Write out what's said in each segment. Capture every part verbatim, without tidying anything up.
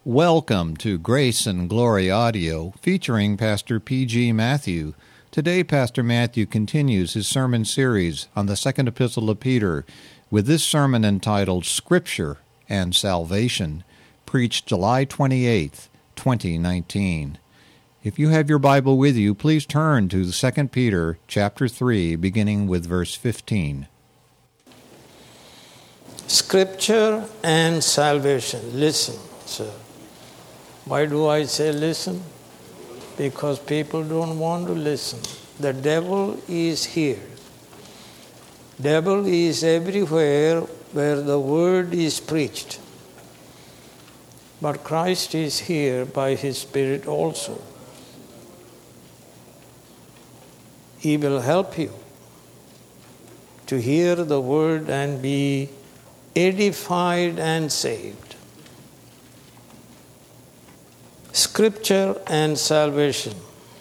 Welcome to Grace and Glory Audio, featuring Pastor P G. Matthew. Today, Pastor Matthew continues his sermon series on the second epistle of Peter with this sermon entitled Scripture and Salvation, preached July twenty-eighth, twenty nineteen. If you have your Bible with you, please turn to Second Peter chapter three, beginning with verse fifteen. Scripture and salvation. Listen, sir. Why do I say listen? Because people don't want to listen. The devil is here. Devil is everywhere where the word is preached. But Christ is here by his Spirit also. He will help you to hear the word and be edified and saved. Scripture and salvation.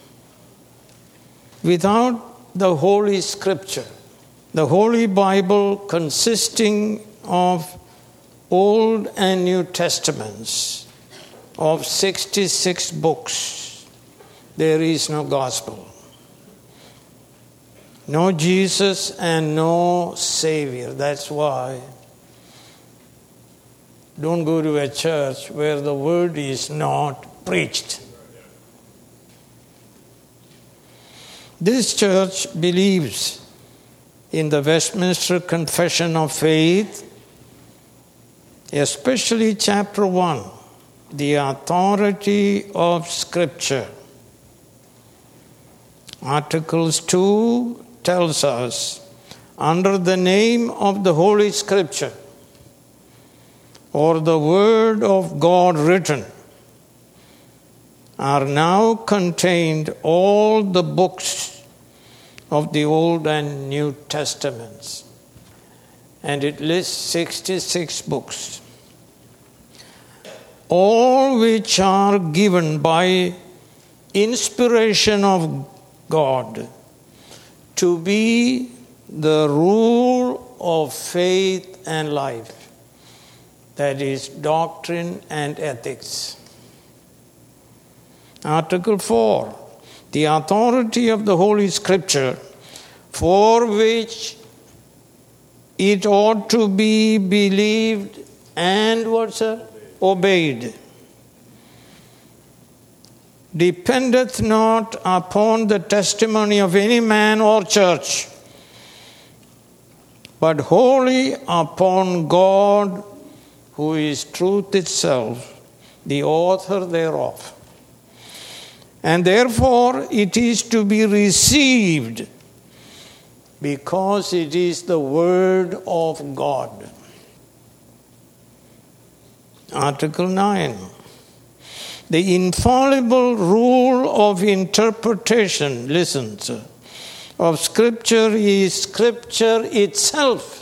Without the Holy Scripture, the Holy Bible consisting of Old and New Testaments, of sixty-six books, there is no gospel. No Jesus and no Savior. That's why don't go to a church where the word is not preached. This church believes in the Westminster Confession of Faith, especially chapter one, the authority of Scripture. Articles two tells us, under the name of the Holy Scripture, or the Word of God written, are now contained all the books of the Old and New Testaments. And it lists sixty-six books. All which are given by inspiration of God to be the rule of faith and life. That is doctrine and ethics. Article four, the authority of the Holy Scripture, for which it ought to be believed and what's that? Obeyed. Dependeth not upon the testimony of any man or church, but wholly upon God, who is truth itself, the author thereof. And therefore it is to be received because it is the word of God. Article nine. The infallible rule of interpretation, listen, sir, of Scripture is Scripture itself.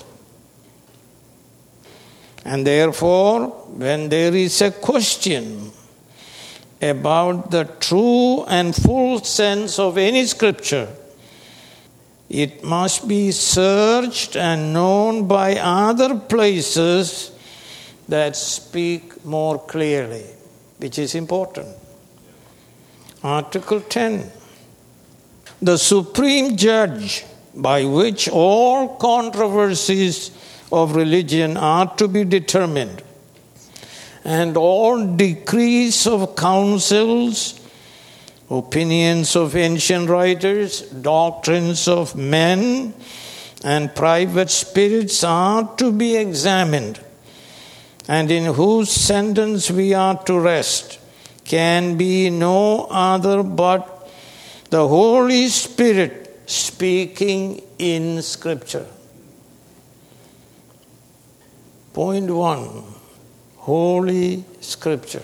And therefore, when there is a question about the true and full sense of any Scripture, it must be searched and known by other places that speak more clearly, which is important. Article ten. The supreme judge by which all controversies of religion are to be determined, and all decrees of councils, opinions of ancient writers, doctrines of men, and private spirits are to be examined, and in whose sentence we are to rest, can be no other but the Holy Spirit speaking in Scripture. Point one. Holy Scripture.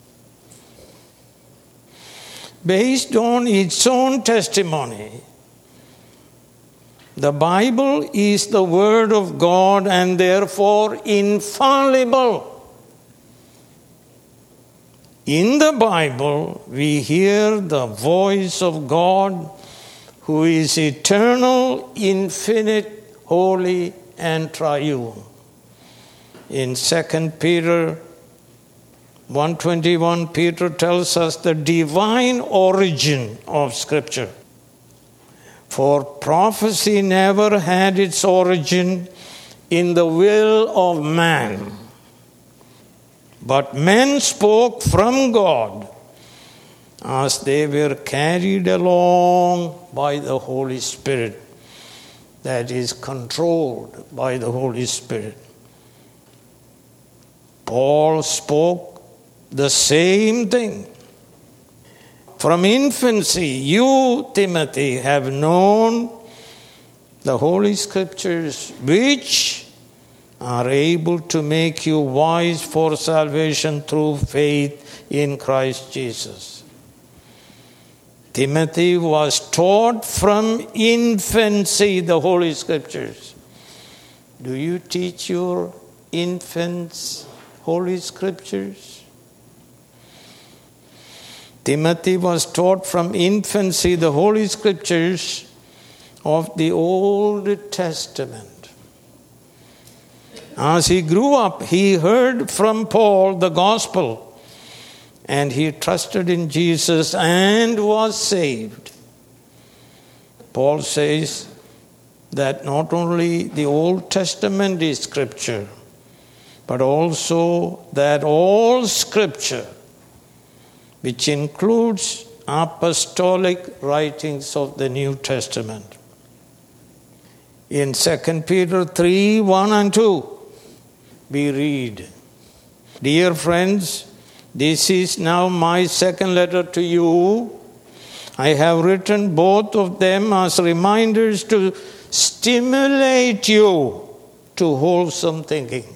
Based on its own testimony, the Bible is the Word of God and therefore infallible. In the Bible, we hear the voice of God, who is eternal, infinite, holy, and triune. In Second Peter one twenty-one, Peter tells us the divine origin of Scripture. For prophecy never had its origin in the will of man, but men spoke from God as they were carried along by the Holy Spirit, that is, controlled by the Holy Spirit. Paul spoke the same thing. From infancy, you, Timothy, have known the Holy Scriptures, which are able to make you wise for salvation through faith in Christ Jesus. Timothy was taught from infancy the Holy Scriptures. Do you teach your infants Holy Scriptures? Timothy was taught from infancy the Holy Scriptures of the Old Testament. As he grew up, he heard from Paul the gospel, and he trusted in Jesus and was saved. Paul says that not only the Old Testament is Scripture, but also that all Scripture, which includes apostolic writings of the New Testament. In Second Peter three, one and two, we read, Dear friends, this is now my second letter to you. I have written both of them as reminders to stimulate you to wholesome thinking.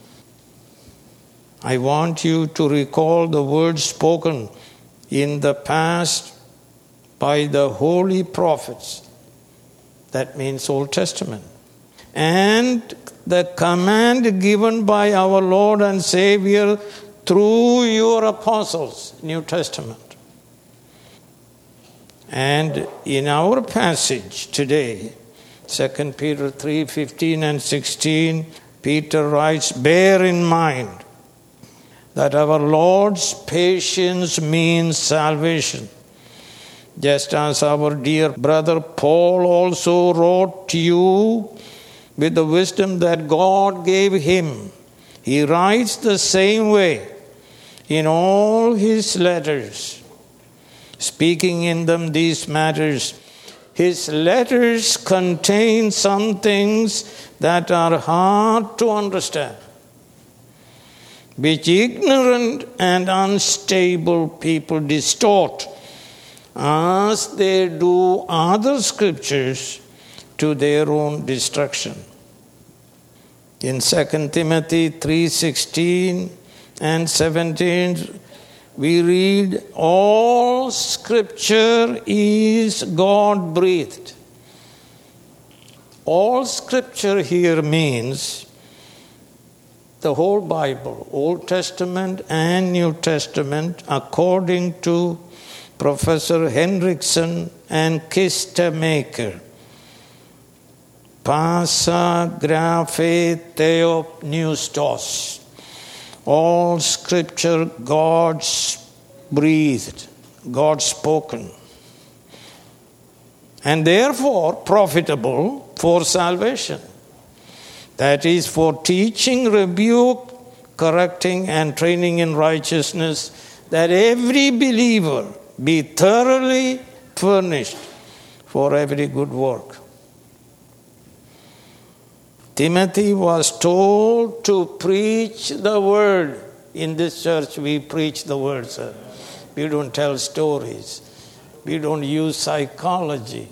I want you to recall the words spoken in the past by the holy prophets. That means Old Testament. And the command given by our Lord and Savior through your apostles, New Testament. And in our passage today, Second Peter three, fifteen and sixteen, Peter writes, bear in mind that our Lord's patience means salvation. Just as our dear brother Paul also wrote to you with the wisdom that God gave him, he writes the same way in all his letters, speaking in them these matters. His letters contain some things that are hard to understand, which ignorant and unstable people distort as they do other scriptures to their own destruction. In Second Timothy three sixteen and seventeen, we read, all scripture is God-breathed. All scripture here means the whole Bible, Old Testament and New Testament, according to Professor Henriksen and Kistemaker. Pasa graphe theopneustos. All scripture God's breathed, God's spoken, and therefore profitable for salvation. That is, for teaching, rebuke, correcting, and training in righteousness, that every believer be thoroughly furnished for every good work. Timothy was told to preach the word. In this church, we preach the word, sir. We don't tell stories. We don't use psychology.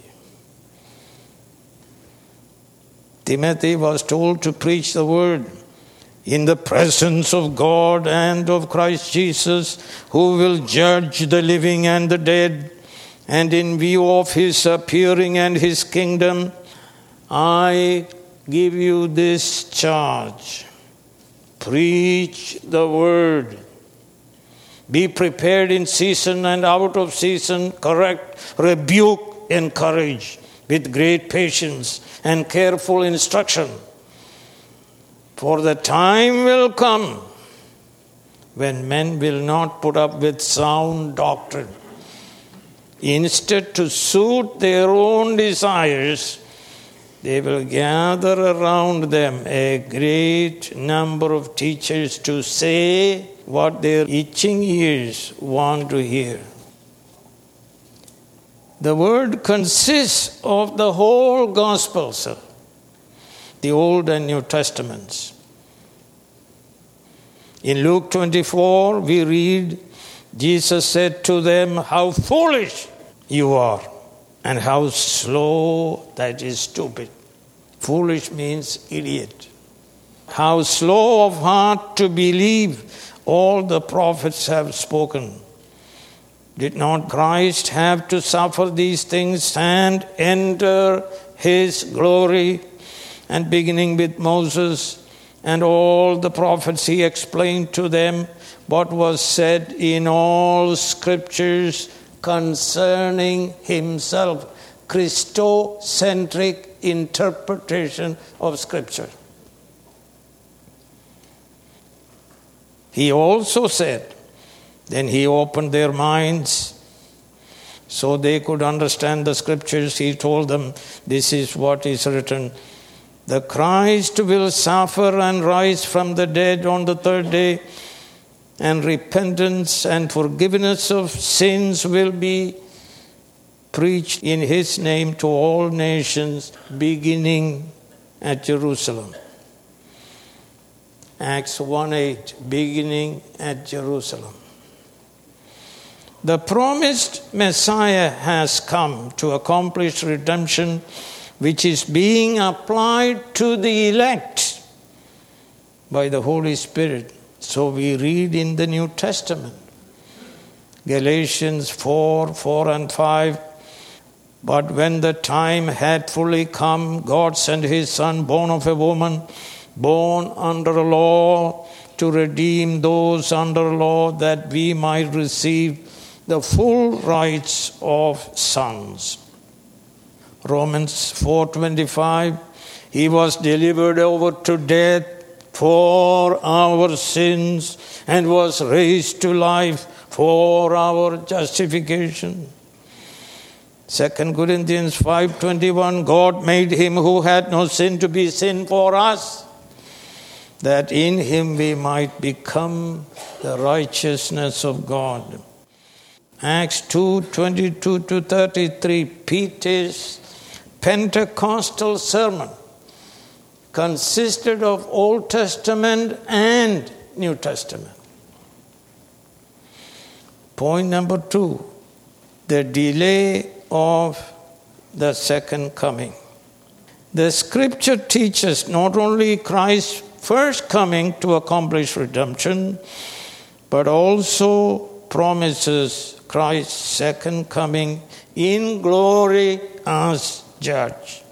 Timothy was told to preach the word in the presence of God and of Christ Jesus, who will judge the living and the dead, and in view of his appearing and his kingdom, I give you this charge. Preach the word. Be prepared in season and out of season, correct, rebuke, encourage with great patience and careful instruction. For the time will come when men will not put up with sound doctrine. Instead, to suit their own desires, they will gather around them a great number of teachers to say what their itching ears want to hear. The word consists of the whole gospel, sir, the Old and New Testaments. In Luke twenty-four, we read, Jesus said to them, "How foolish you are, and how slow," that is stupid. Foolish means idiot. "How slow of heart to believe all the prophets have spoken. Did not Christ have to suffer these things and enter his glory?" And beginning with Moses and all the prophets, he explained to them what was said in all scriptures concerning himself. Christocentric interpretation of scripture. He also said, then he opened their minds so they could understand the scriptures. He told them, this is what is written. The Christ will suffer and rise from the dead on the third day, and repentance and forgiveness of sins will be preached in his name to all nations, beginning at Jerusalem. Acts one eight, beginning at Jerusalem. The promised Messiah has come to accomplish redemption, which is being applied to the elect by the Holy Spirit. So we read in the New Testament, Galatians four, four and five, "But when the time had fully come, God sent his Son, born of a woman, born under a law, to redeem those under law, that we might receive the full rights of sons." Romans four twenty-five, "He was delivered over to death for our sins and was raised to life for our justification." Second Corinthians five twenty-one, "God made him who had no sin to be sin for us, that in him we might become the righteousness of God." Acts two twenty-two to thirty-three, Peter's Pentecostal sermon consisted of Old Testament and New Testament. Point number two, the delay of the second coming. The scripture teaches not only Christ's first coming to accomplish redemption, but also promises Christ's second coming in glory as judge.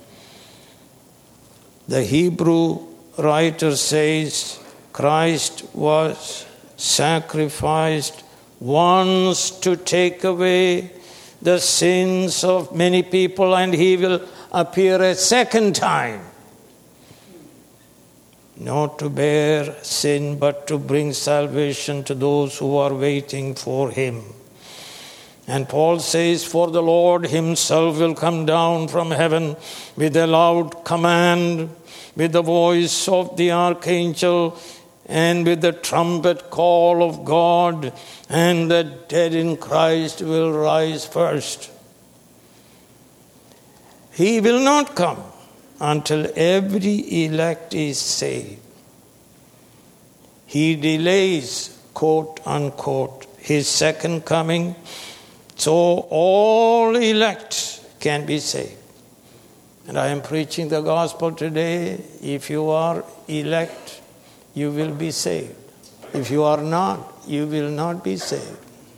The Hebrew writer says Christ was sacrificed once to take away the sins of many people, and he will appear a second time, not to bear sin, but to bring salvation to those who are waiting for him. And Paul says, "For the Lord himself will come down from heaven with a loud command, with the voice of the archangel, and with the trumpet call of God, and the dead in Christ will rise first." He will not come until every elect is saved. He delays, quote unquote, his second coming, so all elect can be saved. And I am preaching the gospel today. If you are elect, you will be saved. If you are not, you will not be saved.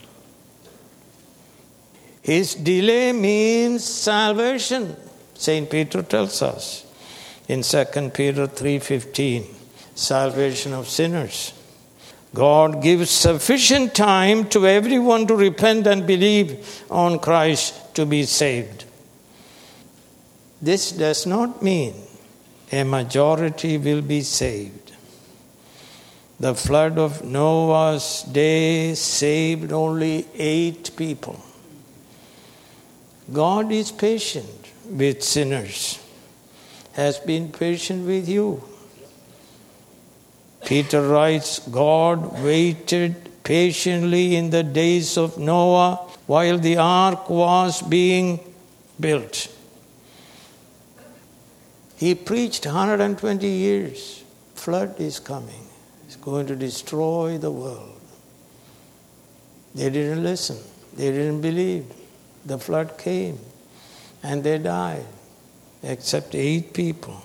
His delay means salvation. Saint Peter tells us in Second Peter three fifteen, salvation of sinners. God gives sufficient time to everyone to repent and believe on Christ to be saved. This does not mean a majority will be saved. The flood of Noah's day saved only eight people. God is patient with sinners, has been patient with you. Peter writes, God waited patiently in the days of Noah while the ark was being built. He preached one hundred twenty years. Flood is coming. It's going to destroy the world. They didn't listen. They didn't believe. The flood came and they died, except eight people.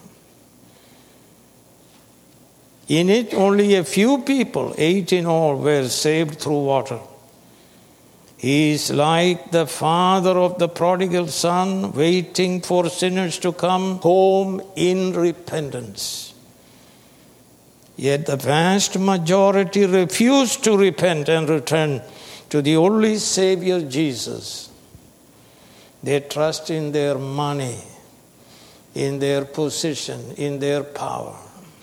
In it, only a few people, eight in all, were saved through water. He is like the father of the prodigal son, waiting for sinners to come home in repentance. Yet the vast majority refused to repent and return to the only Savior, Jesus. They trust in their money, in their position, in their power.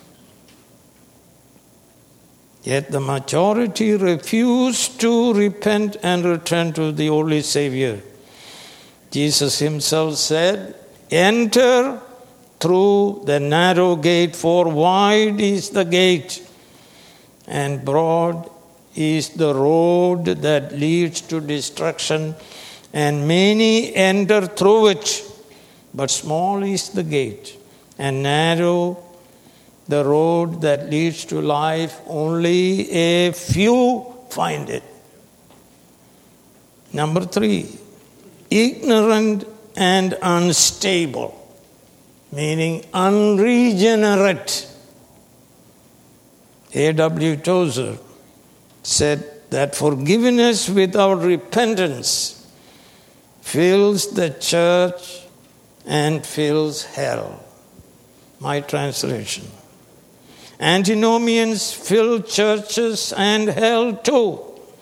Yet the majority refused to repent and return to the only Savior. Jesus himself said, enter through the narrow gate, for wide is the gate, and broad is the road that leads to destruction, and many enter through it. But small is the gate, and narrow the road that leads to life, only a few find it. Number three, ignorant and unstable, meaning unregenerate. A W Tozer said that forgiveness without repentance fills the church and fills hell. My translation. Antinomians fill churches and hell too.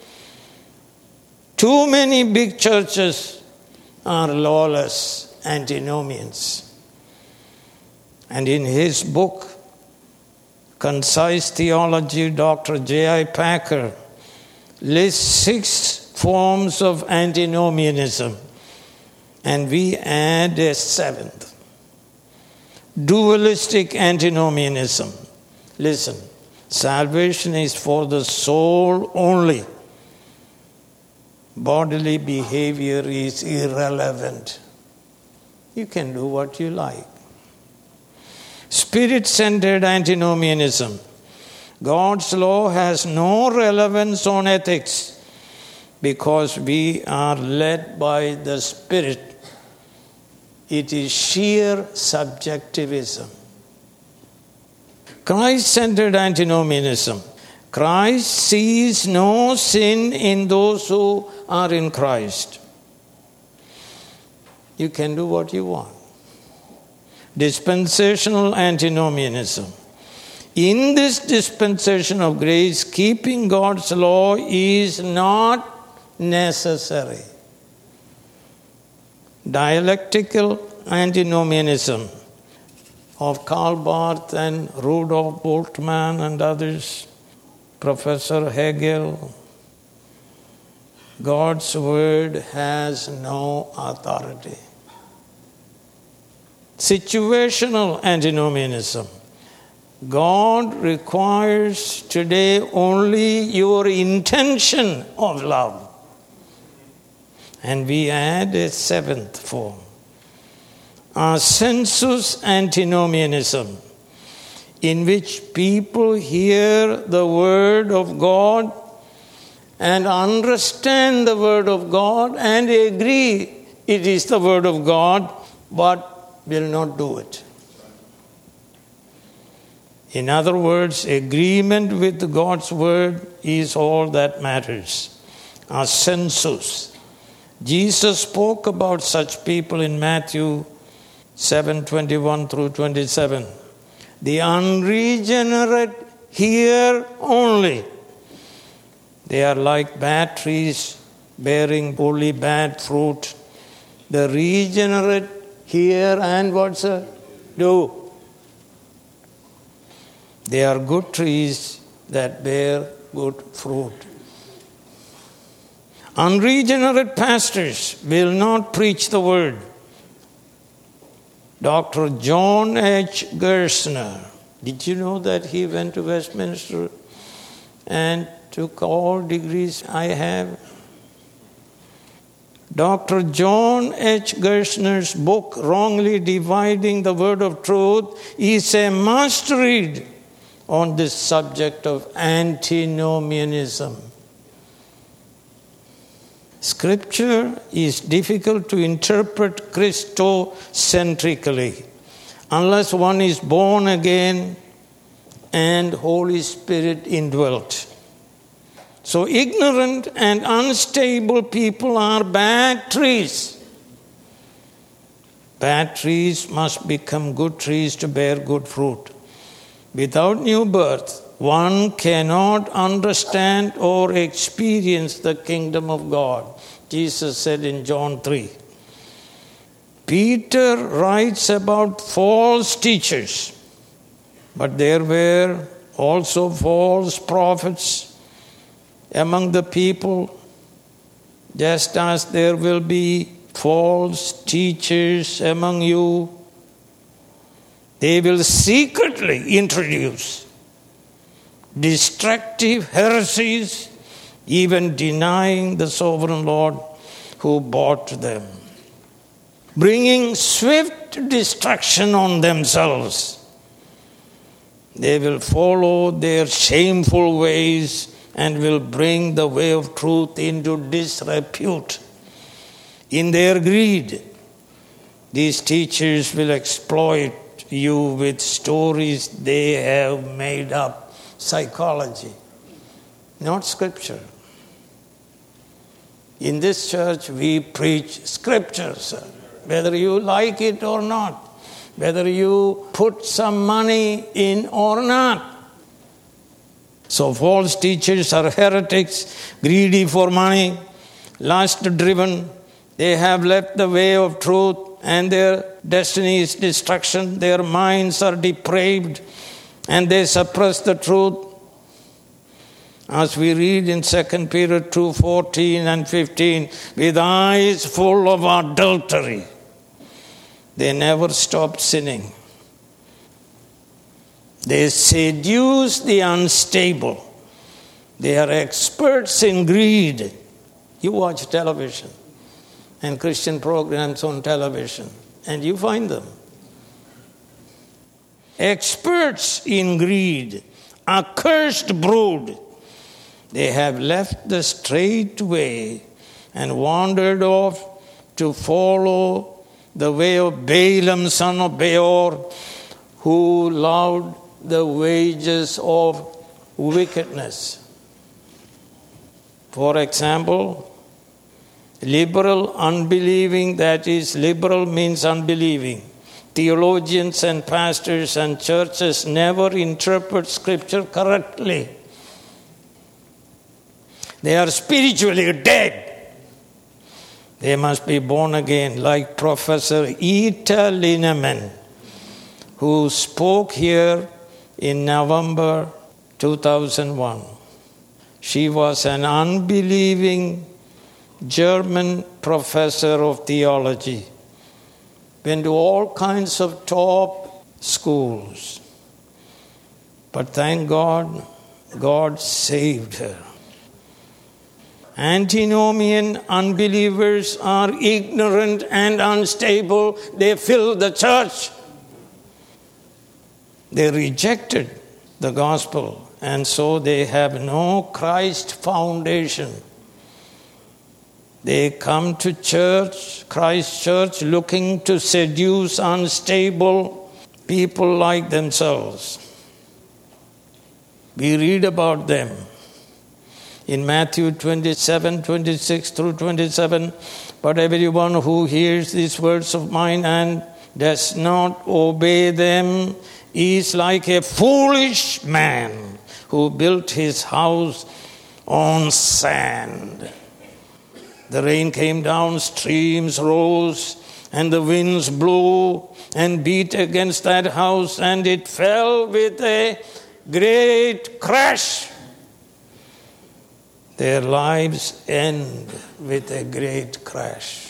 Too many big churches are lawless antinomians. And in his book, Concise Theology, Doctor J I Packer lists six forms of antinomianism, and we add a seventh. Dualistic antinomianism. Listen, salvation is for the soul only. Bodily behavior is irrelevant. You can do what you like. Spirit-centered antinomianism. God's law has no relevance on ethics because we are led by the Spirit. It is sheer subjectivism. Christ-centered antinomianism. Christ sees no sin in those who are in Christ. You can do what you want. Dispensational antinomianism. In this dispensation of grace, keeping God's law is not necessary. Dialectical antinomianism of Karl Barth and Rudolf Bultmann and others, Professor Hegel. God's word has no authority. Situational antinomianism. God requires today only your intention of love. And we add a seventh form. Assensus antinomianism, in which people hear the word of God and understand the word of God and agree it is the word of God, but will not do it. In other words, agreement with God's word is all that matters. Assensus. Jesus spoke about such people in Matthew seven twenty-one through twenty-seven. The unregenerate hear only. They are like bad trees bearing only bad fruit. The regenerate hear and what's it? Do. They are good trees that bear good fruit. Unregenerate pastors will not preach the word. Doctor John H. Gerstner, did you know that he went to Westminster and took all degrees I have? Doctor John H. Gerstner's book, Wrongly Dividing the Word of Truth, is a must-read on this subject of antinomianism. Scripture is difficult to interpret Christocentrically unless one is born again and Holy Spirit indwelt. So ignorant and unstable people are bad trees. Bad trees must become good trees to bear good fruit. Without new birth, one cannot understand or experience the kingdom of God. Jesus said in John three. Peter writes about false teachers, but there were also false prophets among the people, just as there will be false teachers among you. They will secretly introduce destructive heresies, even denying the sovereign Lord who bought them, bringing swift destruction on themselves. They will follow their shameful ways and will bring the way of truth into disrepute. In their greed, these teachers will exploit you with stories they have made up. Psychology, not Scripture. In this church, we preach Scripture, sir, whether you like it or not, whether you put some money in or not. So false teachers are heretics, greedy for money, lust-driven. They have left the way of truth and their destiny is destruction. Their minds are depraved and they suppress the truth. As we read in Second Peter two fourteen and fifteen, with eyes full of adultery, they never stop sinning. They seduce the unstable. They are experts in greed. You watch television and Christian programs on television, and you find them. Experts in greed, accursed brood. They have left the straight way and wandered off to follow the way of Balaam, son of Beor, who loved the wages of wickedness. For example, liberal unbelieving, that is, liberal means unbelieving. Theologians and pastors and churches never interpret Scripture correctly. They are spiritually dead. They must be born again, like Professor Ita Lineman, who spoke here in November two thousand one. She was an unbelieving German professor of theology. Went to all kinds of top schools. But thank God, God saved her. Antinomian unbelievers are ignorant and unstable. They fill the church. They rejected the gospel, and so they have no Christ foundation. They come to church, Christ church, looking to seduce unstable people like themselves. We read about them in Matthew twenty-seven, twenty-six through twenty-seven. But everyone who hears these words of mine and does not obey them is like a foolish man who built his house on sand. The rain came down, streams rose, and the winds blew and beat against that house, and it fell with a great crash. Their lives end with a great crash.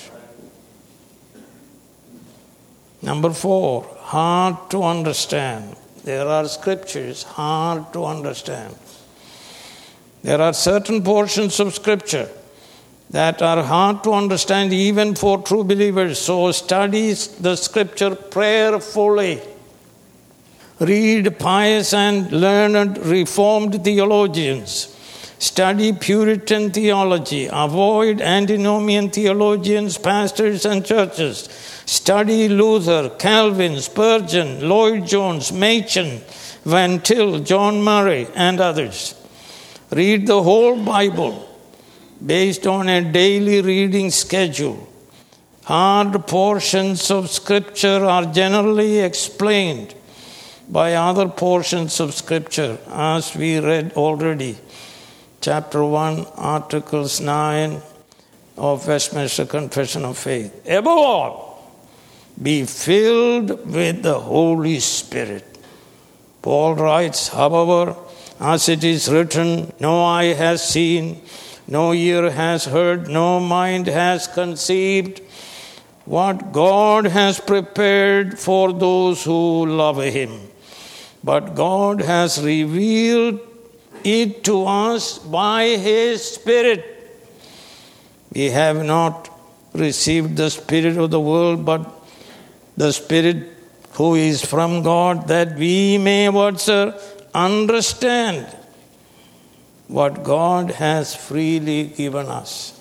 Number four, hard to understand. There are scriptures hard to understand. There are certain portions of scripture that are hard to understand even for true believers. So study the scripture prayerfully. Read pious and learned Reformed theologians. Study Puritan theology. Avoid antinomian theologians, pastors, and churches. Study Luther, Calvin, Spurgeon, Lloyd Jones, Machen, Van Til, John Murray, and others. Read the whole Bible based on a daily reading schedule. Hard portions of Scripture are generally explained by other portions of Scripture, as we read already. Chapter one, Articles nine of Westminster Confession of Faith. Above all, be filled with the Holy Spirit. Paul writes, however, as it is written, no eye has seen, no ear has heard, no mind has conceived what God has prepared for those who love Him. But God has revealed it to us by His Spirit. We have not received the Spirit of the world, but the Spirit who is from God, that we may, what, sir, understand what God has freely given us.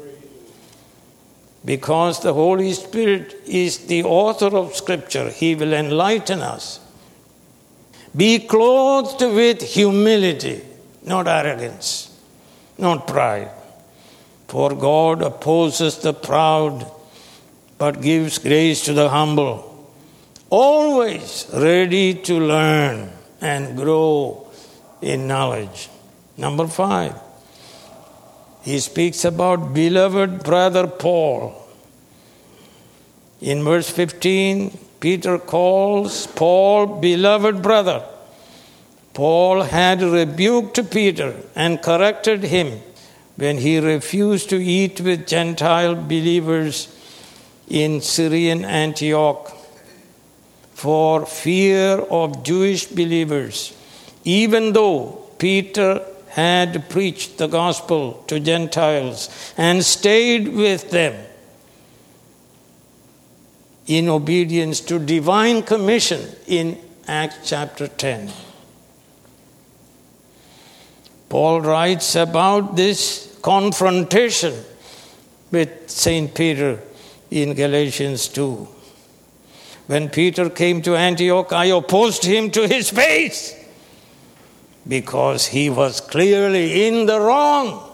Because the Holy Spirit is the author of Scripture, He will enlighten us. Be clothed with humility, not arrogance, not pride. For God opposes the proud, but gives grace to the humble. Always ready to learn and grow in knowledge. Number five, he speaks about beloved brother Paul. In verse fifteen, Peter calls Paul beloved brother. Paul had rebuked Peter and corrected him when he refused to eat with Gentile believers in Syrian Antioch for fear of Jewish believers, even though Peter had preached the gospel to Gentiles and stayed with them in obedience to divine commission in Acts chapter ten. Paul writes about this confrontation with Saint Peter in Galatians two. When Peter came to Antioch, I opposed him to his face because he was clearly in the wrong.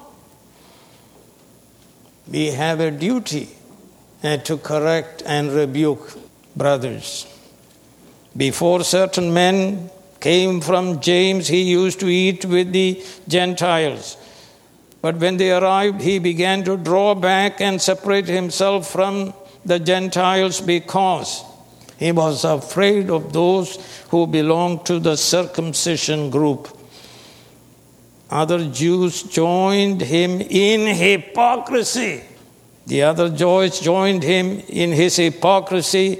We have a duty to correct and rebuke brothers. Before certain men came from James, he used to eat with the Gentiles. But when they arrived, he began to draw back and separate himself from the Gentiles because he was afraid of those who belonged to the circumcision group. Other Jews joined him in hypocrisy. The other Jews joined him in his hypocrisy,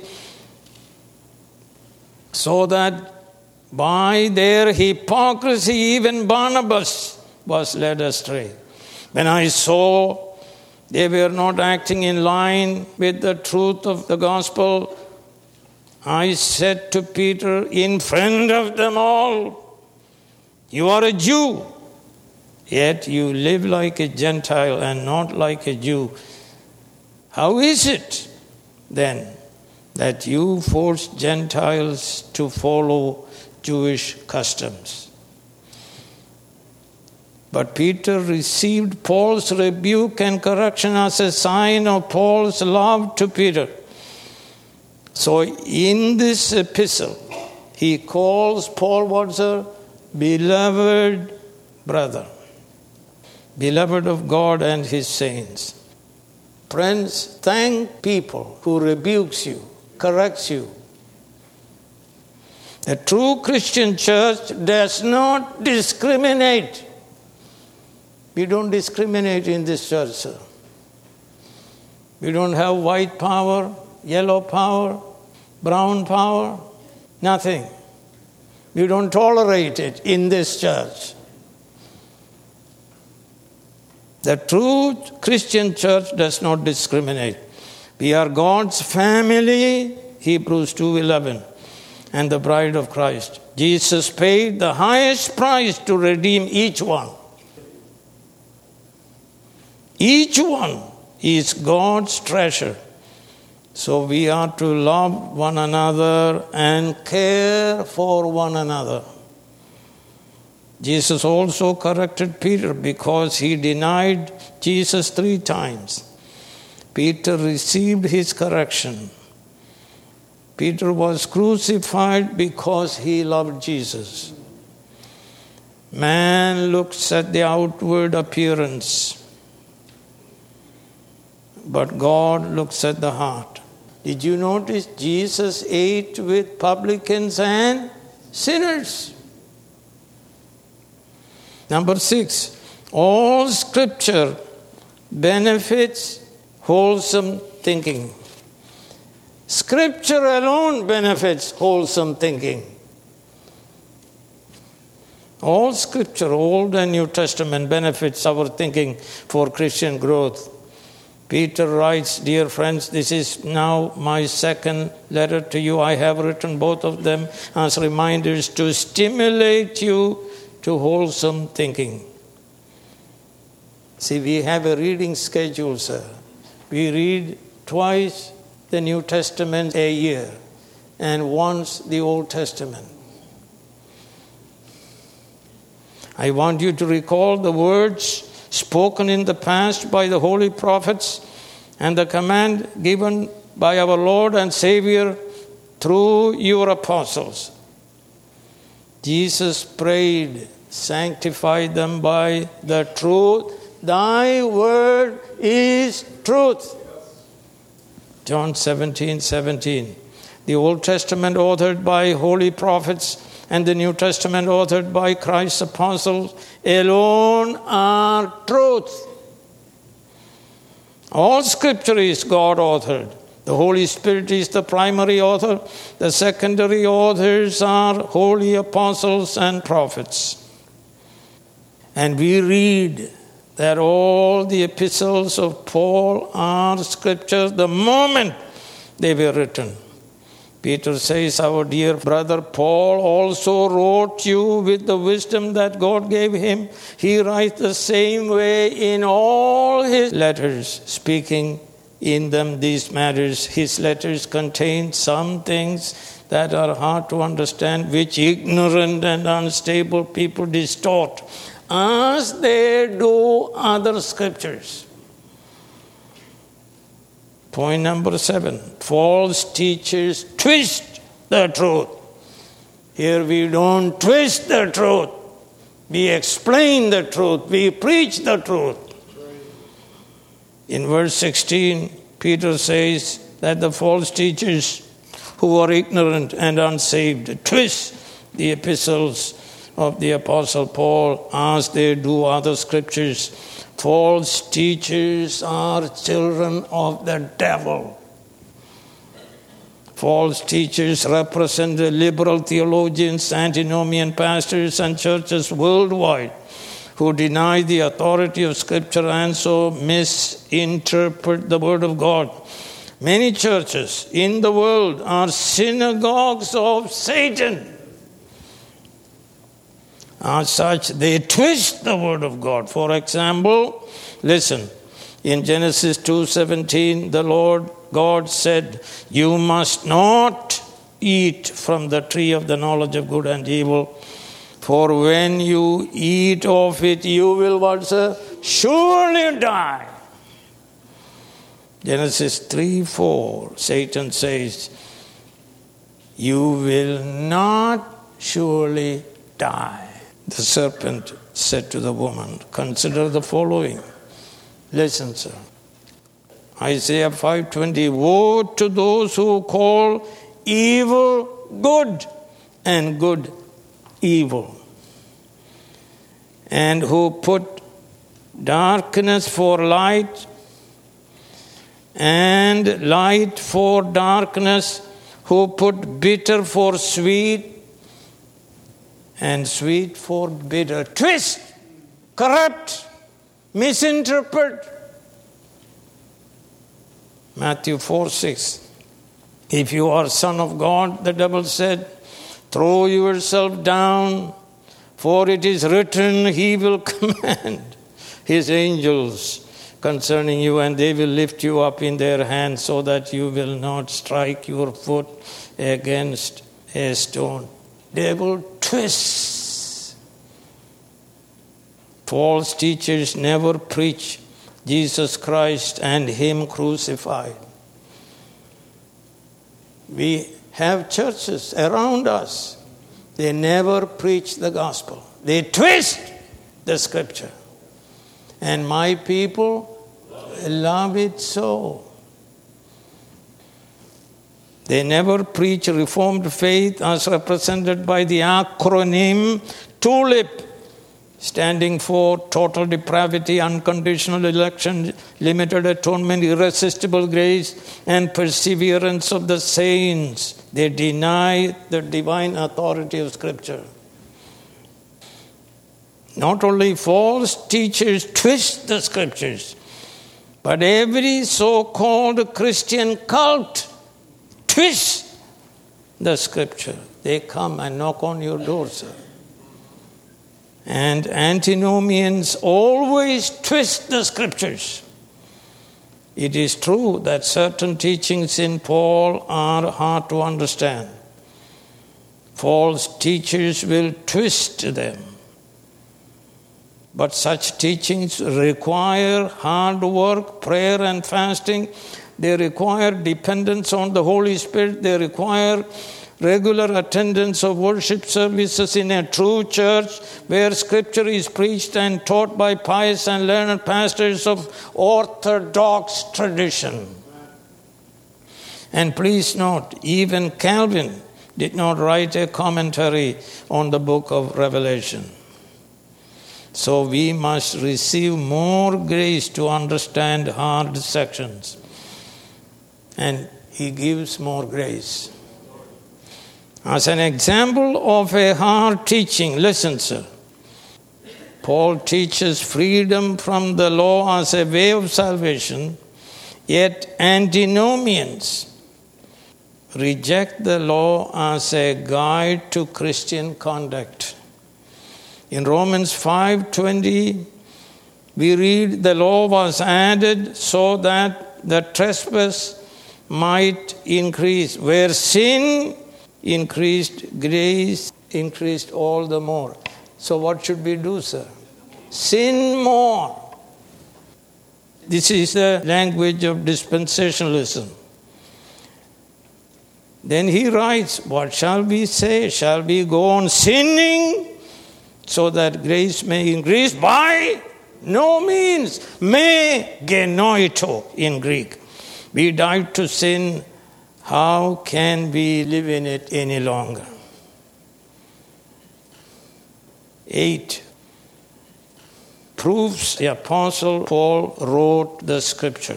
so that by their hypocrisy even Barnabas was led astray. When I saw they were not acting in line with the truth of the gospel, I said to Peter in front of them all, you are a Jew, yet you live like a Gentile and not like a Jew. How is it then that you force Gentiles to follow Jewish customs? But Peter received Paul's rebuke and correction as a sign of Paul's love to Peter. So in this epistle, he calls Paul what's a beloved brother, beloved of God and His saints. Friends, thank people who rebukes you, corrects you. A true Christian church does not discriminate. We don't discriminate in this church, sir. We don't have white power, yellow power, brown power, nothing. We don't tolerate it in this church. The true Christian church does not discriminate. We are God's family, Hebrews two eleven, and the bride of Christ. Jesus paid the highest price to redeem each one. Each one is God's treasure. So we are to love one another and care for one another. Jesus also corrected Peter because he denied Jesus three times. Peter received his correction. Peter was crucified because he loved Jesus. Man looks at the outward appearance, but God looks at the heart. Did you notice Jesus ate with publicans and sinners? Number six, all scripture benefits wholesome thinking. Scripture alone benefits wholesome thinking. All scripture, Old and New Testament, benefits our thinking for Christian growth. Peter writes, dear friends, this is now my second letter to you. I have written both of them as reminders to stimulate you to wholesome thinking. See, we have a reading schedule, sir. We read twice the New Testament a year and once the Old Testament. I want you to recall the words spoken in the past by the holy prophets and the command given by our Lord and Savior through your apostles. Jesus prayed, sanctify them by the truth. Thy word is truth. John seventeen seventeen. The Old Testament authored by holy prophets and the New Testament authored by Christ's apostles alone are truth. All scripture is God-authored. The Holy Spirit is the primary author. The secondary authors are holy apostles and prophets. And we read that all the epistles of Paul are scripture the moment they were written. Peter says, our dear brother Paul also wrote you with the wisdom that God gave him. He writes the same way in all his letters, speaking in them these matters. His letters contain some things that are hard to understand, which ignorant and unstable people distort, as they do other scriptures. Point number seven, false teachers twist the truth. Here we don't twist the truth. We explain the truth. We preach the truth. In verse sixteen, Peter says that the false teachers who are ignorant and unsaved twist the epistles of the Apostle Paul as they do other scriptures. False teachers are children of the devil. False teachers represent the liberal theologians, antinomian pastors, and churches worldwide who deny the authority of Scripture and so misinterpret the Word of God. Many churches in the world are synagogues of Satan. As such, they twist the word of God. For example, listen, in Genesis two seventeen, the Lord God said, you must not eat from the tree of the knowledge of good and evil, for when you eat of it, you will what, sir? Surely die. Genesis three four, Satan says, you will not surely die. The serpent said to the woman, consider the following. Listen, sir. Isaiah five twenty, woe to those who call evil good and good evil, and who put darkness for light and light for darkness, who put bitter for sweet and sweet for bitter. Twist, corrupt, misinterpret. Matthew four six. If you are son of God, the devil said, throw yourself down, for it is written, he will command his angels concerning you, and they will lift you up in their hands so that you will not strike your foot against a stone. Devil twists. False teachers never preach Jesus Christ and him crucified. We have churches around us. They never preach the gospel. They twist the scripture. And my people love it so. They never preach Reformed faith as represented by the acronym TULIP, standing for total depravity, unconditional election, limited atonement, irresistible grace, and perseverance of the saints. They deny the divine authority of Scripture. Not only false teachers twist the Scriptures, but every so-called Christian cult twists the Scripture. They come and knock on your door, sir. And antinomians always twist the Scriptures. It is true that certain teachings in Paul are hard to understand. False teachers will twist them. But such teachings require hard work, prayer and fasting. They require dependence on the Holy Spirit. They require regular attendance of worship services in a true church where Scripture is preached and taught by pious and learned pastors of orthodox tradition. And please note, even Calvin did not write a commentary on the book of Revelation. So we must receive more grace to understand hard sections. And he gives more grace. As an example of a hard teaching, listen, sir. Paul teaches freedom from the law as a way of salvation, yet antinomians reject the law as a guide to Christian conduct. In Romans five twenty, we read, the law was added so that the trespass might increase. Where sin increased, grace increased all the more. So what should we do, sir? Sin more. This is the language of dispensationalism. Then he writes, what shall we say? Shall we go on sinning so that grace may increase? By no means. Me genoito in Greek. We died to sin. How can we live in it any longer? Eight. Proves the Apostle Paul wrote the Scripture.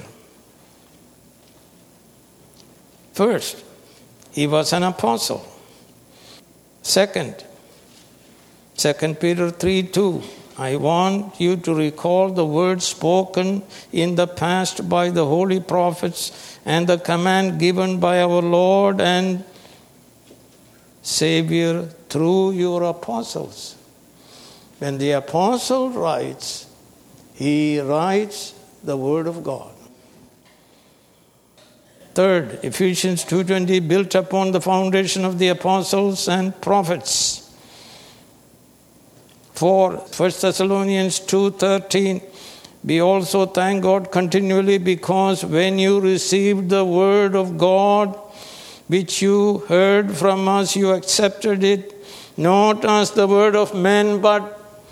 First, he was an apostle. Second, Second Peter three two. I want you to recall the words spoken in the past by the holy prophets and the command given by our Lord and Savior through your apostles. When the apostle writes, he writes the word of God. Third, Ephesians two twenty, built upon the foundation of the apostles and prophets. Four, First Thessalonians two thirteen, we also thank God continually because when you received the word of God, which you heard from us, you accepted it, not as the word of men, but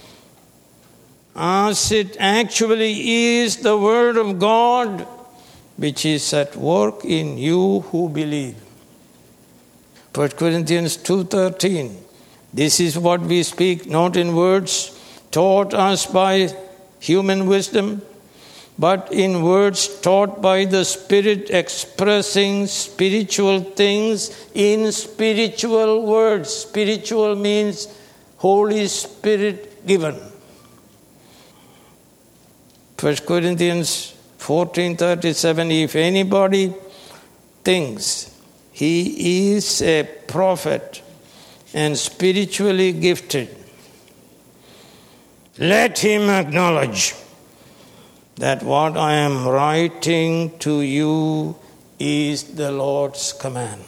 as it actually is the word of God, which is at work in you who believe. First Corinthians two thirteen. This is what we speak, not in words taught us by human wisdom, but in words taught by the Spirit, expressing spiritual things in spiritual words. Spiritual means Holy Spirit given. First Corinthians fourteen thirty-seven. If anybody thinks he is a prophet and spiritually gifted, let him acknowledge that what I am writing to you is the Lord's command.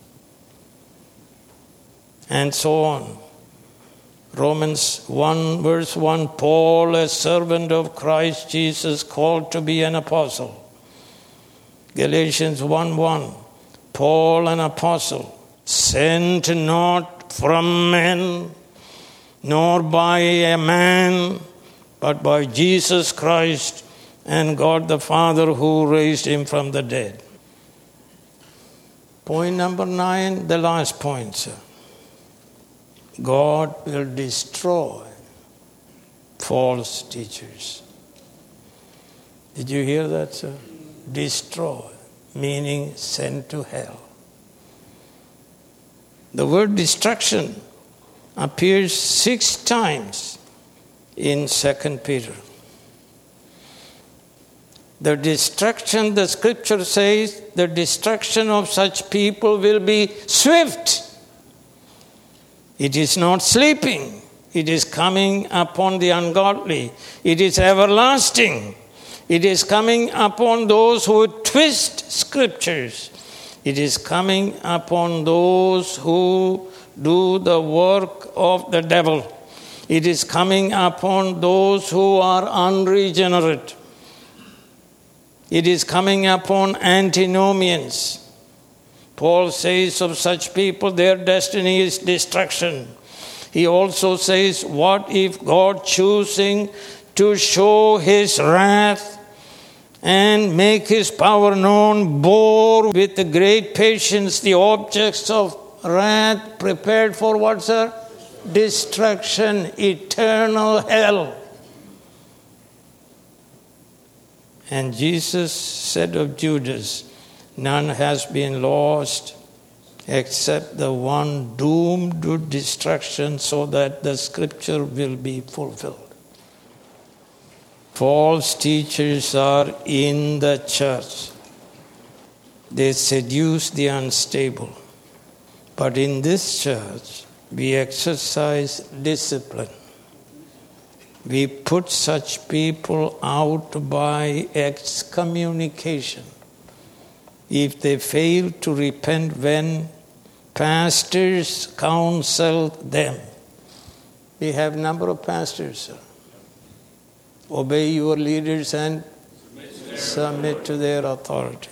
And so on. Romans one verse one, Paul, a servant of Christ Jesus, called to be an apostle. Galatians one one, Paul, an apostle, sent not from men, nor by a man, but by Jesus Christ and God the Father who raised him from the dead. Point number nine, the last point, sir. God will destroy false teachers. Did you hear that, sir? Destroy, meaning send to hell. The word destruction appears six times in Second Peter. The destruction, the scripture says, the destruction of such people will be swift. It is not sleeping. It is coming upon the ungodly. It is everlasting. It is coming upon those who twist scriptures. It is coming upon those who do the work of the devil. It is coming upon those who are unregenerate. It is coming upon antinomians. Paul says of such people, their destiny is destruction. He also says, what if God, choosing to show his wrath and make his power known, bore with great patience the objects of wrath prepared for what, sir? Destruction, eternal hell. And Jesus said of Judas, none has been lost except the one doomed to destruction, so that the scripture will be fulfilled. False teachers are in the church. They seduce the unstable. But in this church, we exercise discipline. We put such people out by excommunication. If they fail to repent when pastors counsel them. We have a number of pastors, sir. Obey your leaders and submit to their authority.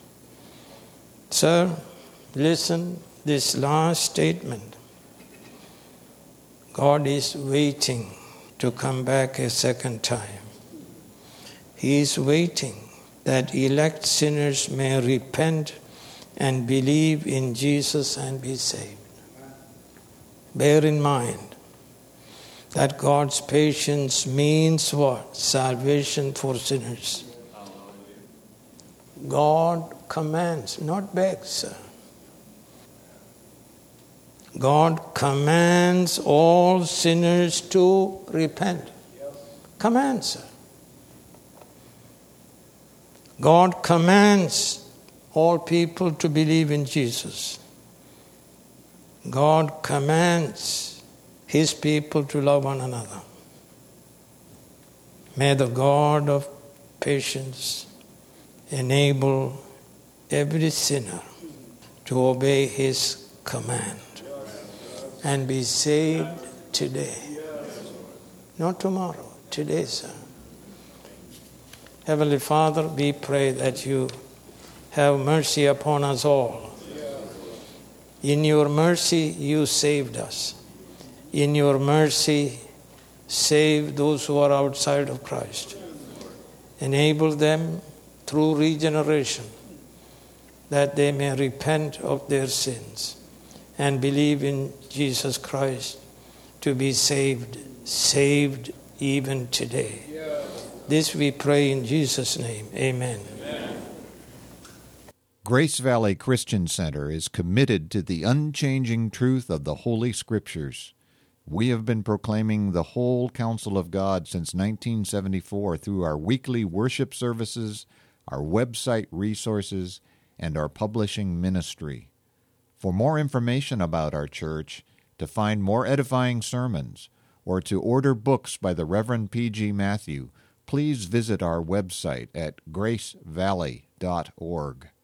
Sir, listen, this last statement. God is waiting to come back a second time. He is waiting that elect sinners may repent and believe in Jesus and be saved. Bear in mind that God's patience means what? Salvation for sinners. God commands, not begs, sir. God commands all sinners to repent. Commands, sir. God commands all people to believe in Jesus. God commands his people to love one another. May the God of patience enable every sinner to obey his command and be saved today. Not tomorrow, today, sir. Heavenly Father, we pray that you have mercy upon us all. In your mercy, you saved us. In your mercy, save those who are outside of Christ. Enable them through regeneration that they may repent of their sins and believe in Jesus Christ to be saved, saved even today. This we pray in Jesus' name. Amen. Amen. Grace Valley Christian Center is committed to the unchanging truth of the Holy Scriptures. We have been proclaiming the whole counsel of God since nineteen seventy-four through our weekly worship services, our website resources, and our publishing ministry. For more information about our church, to find more edifying sermons, or to order books by the Reverend P G Matthew, please visit our website at grace valley dot org.